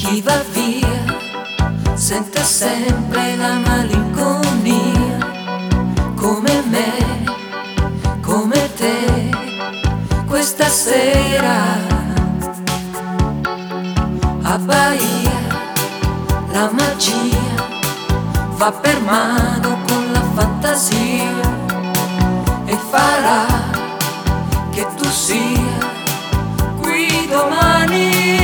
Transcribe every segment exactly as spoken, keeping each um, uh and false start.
Chi va via sente sempre la malinconia, come me, come te, questa sera a Bahia la magia va per mano con la fantasia e farà che tu sia qui domani.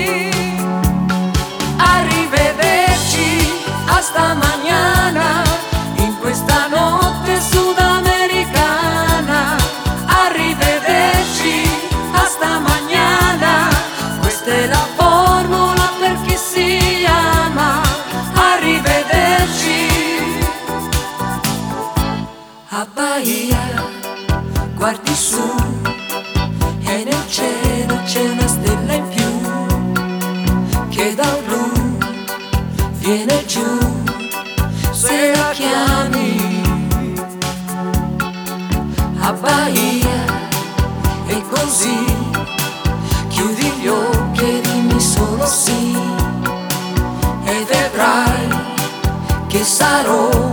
Arrivederci, hasta mañana, in questa notte sudamericana. Arrivederci, hasta mañana, questa è la formula per chi si ama. Arrivederci. A Bahia guardi su e nel cielo c'è una stella in più che dal blu viene giù se la chiami. A Bahia è così, chiudi gli occhi e dimmi solo sì e vedrai che sarò